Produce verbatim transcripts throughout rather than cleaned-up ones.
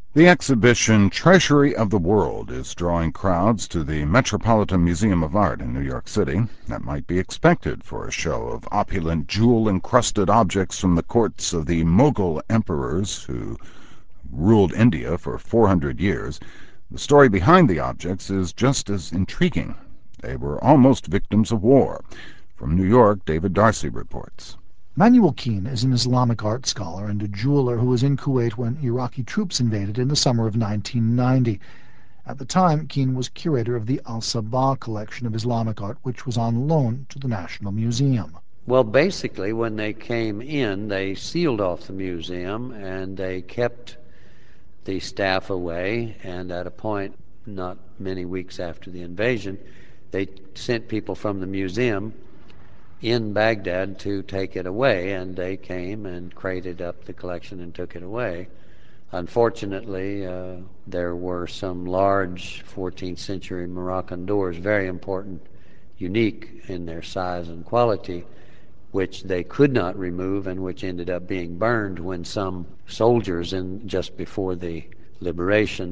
The exhibition Treasury of the World is drawing crowds to the Metropolitan Museum of Art in New York City. That might be expected for a show of opulent, jewel-encrusted objects from the courts of the Mughal emperors who ruled India for four hundred years. The story behind the objects is just as intriguing. They were almost victims of war. From New York, David Darcy reports. Manuel Keen is an Islamic art scholar and a jeweler who was in Kuwait when Iraqi troops invaded in the summer of nineteen ninety. At the time, Keen was curator of the Al-Sabah collection of Islamic art, which was on loan to the National Museum. Well, basically, when they came in, they sealed off the museum and they kept the staff away, and at a point, not many weeks after the invasion, they sent people from the museum in Baghdad to take it away, and they came and crated up the collection and took it away. Unfortunately, uh, there were some large fourteenth century Moroccan doors, very important, unique in their size and quality, which they could not remove and which ended up being burned when some soldiers, in just before the liberation,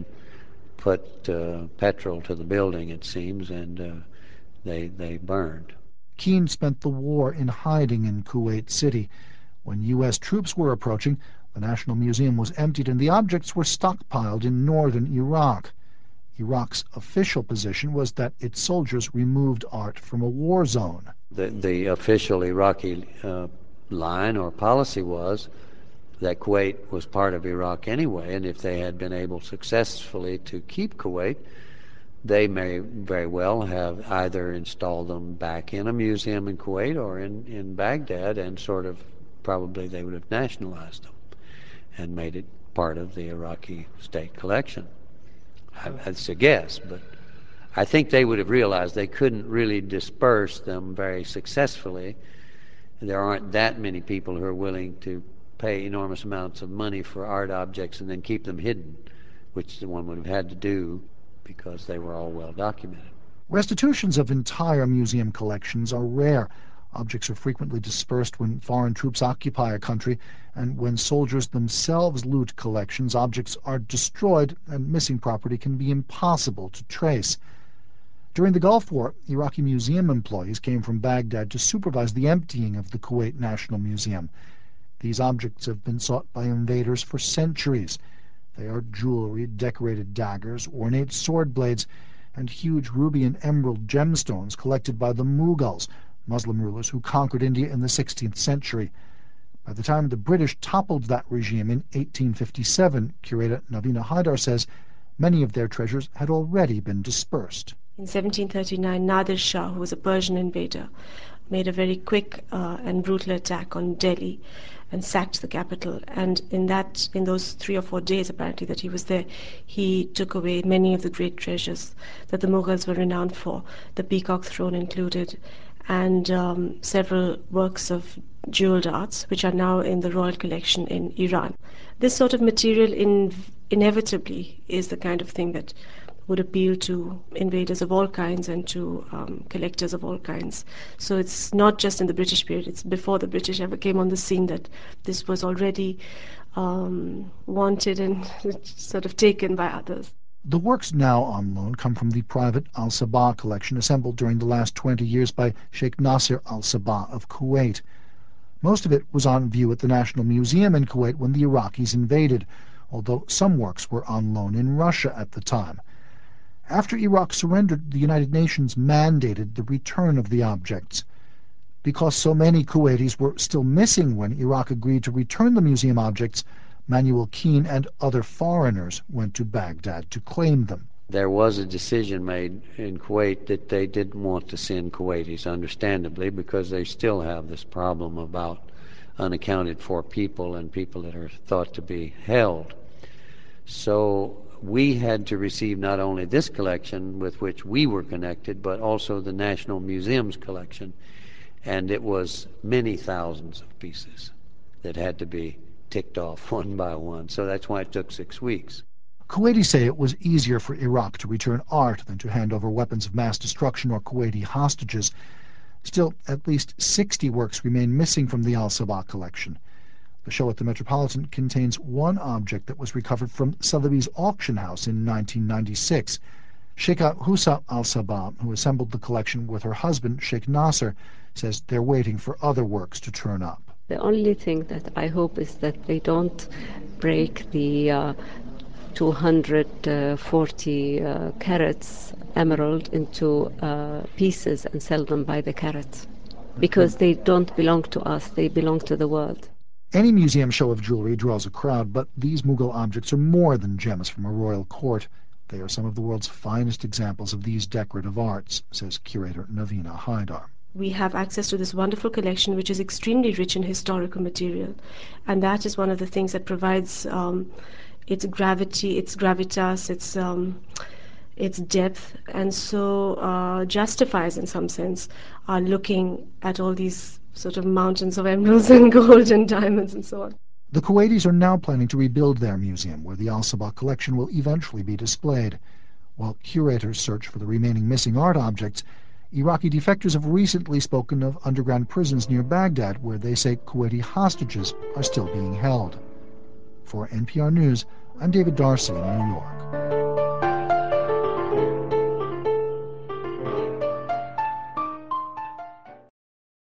put uh, petrol to the building, it seems, and uh, they, they burned. Keen spent the war in hiding in Kuwait City. When U S troops were approaching, the National Museum was emptied and the objects were stockpiled in northern Iraq. Iraq's official position was that its soldiers removed art from a war zone. The, the official Iraqi uh, line or policy was that Kuwait was part of Iraq anyway, and if they had been able successfully to keep Kuwait, they may very well have either installed them back in a museum in Kuwait or in, in Baghdad, and sort of probably they would have nationalized them and made it part of the Iraqi state collection. I, that's a guess, but I think they would have realized they couldn't really disperse them very successfully. There aren't that many people who are willing to pay enormous amounts of money for art objects and then keep them hidden, which the one would have had to do because they were all well documented. Restitutions of entire museum collections are rare. Objects are frequently dispersed when foreign troops occupy a country, and when soldiers themselves loot collections, objects are destroyed and missing property can be impossible to trace. During the Gulf War, Iraqi museum employees came from Baghdad to supervise the emptying of the Kuwait National Museum. These objects have been sought by invaders for centuries. They are jewelry, decorated daggers, ornate sword blades, and huge ruby and emerald gemstones collected by the Mughals, Muslim rulers who conquered India in the sixteenth century. By the time the British toppled that regime in eighteen fifty-seven, curator Navina Haidar says many of their treasures had already been dispersed. In seventeen thirty-nine, Nadir Shah, who was a Persian invader, made a very quick uh, and brutal attack on Delhi and sacked the capital. And in that, in those three or four days apparently that he was there, he took away many of the great treasures that the Mughals were renowned for, the Peacock Throne included, and um, several works of jeweled arts, which are now in the royal collection in Iran. This sort of material in, inevitably is the kind of thing that would appeal to invaders of all kinds and to um, collectors of all kinds. So it's not just in the British period, it's before the British ever came on the scene that this was already um, wanted and sort of taken by others. The works now on loan come from the private Al-Sabah collection assembled during the last twenty years by Sheikh Nasser Al-Sabah of Kuwait. Most of it was on view at the National Museum in Kuwait when the Iraqis invaded, although some works were on loan in Russia at the time. After Iraq surrendered, the United Nations mandated the return of the objects. Because so many Kuwaitis were still missing when Iraq agreed to return the museum objects, Manuel Keen and other foreigners went to Baghdad to claim them. There was a decision made in Kuwait that they didn't want to send Kuwaitis, understandably, because they still have this problem about unaccounted for people and people that are thought to be held. So we had to receive not only this collection with which we were connected, but also the National Museum's collection. And it was many thousands of pieces that had to be ticked off one by one. So that's why it took six weeks. Kuwaitis say it was easier for Iraq to return art than to hand over weapons of mass destruction or Kuwaiti hostages. Still, at least sixty works remain missing from the Al-Sabah collection. The show at the Metropolitan contains one object that was recovered from Sotheby's auction house in nineteen ninety-six. Sheikha Husa al-Sabah, who assembled the collection with her husband, Sheikh Nasser, says they're waiting for other works to turn up. The only thing that I hope is that they don't break the uh, two hundred forty uh, carats emerald into uh, pieces and sell them by the carat, because they don't belong to us, they belong to the world. Any museum show of jewelry draws a crowd, but these Mughal objects are more than gems from a royal court. They are some of the world's finest examples of these decorative arts, says curator Navina Haidar. We have access to this wonderful collection which is extremely rich in historical material, and that is one of the things that provides um, its gravity, its gravitas, its um, its depth, and so uh, justifies in some sense our looking at all these sort of mountains of emeralds and gold and diamonds and so on. The Kuwaitis are now planning to rebuild their museum, where the Al-Sabah collection will eventually be displayed. While curators search for the remaining missing art objects, Iraqi defectors have recently spoken of underground prisons near Baghdad, where they say Kuwaiti hostages are still being held. For N P R News, I'm David Darcy in New York.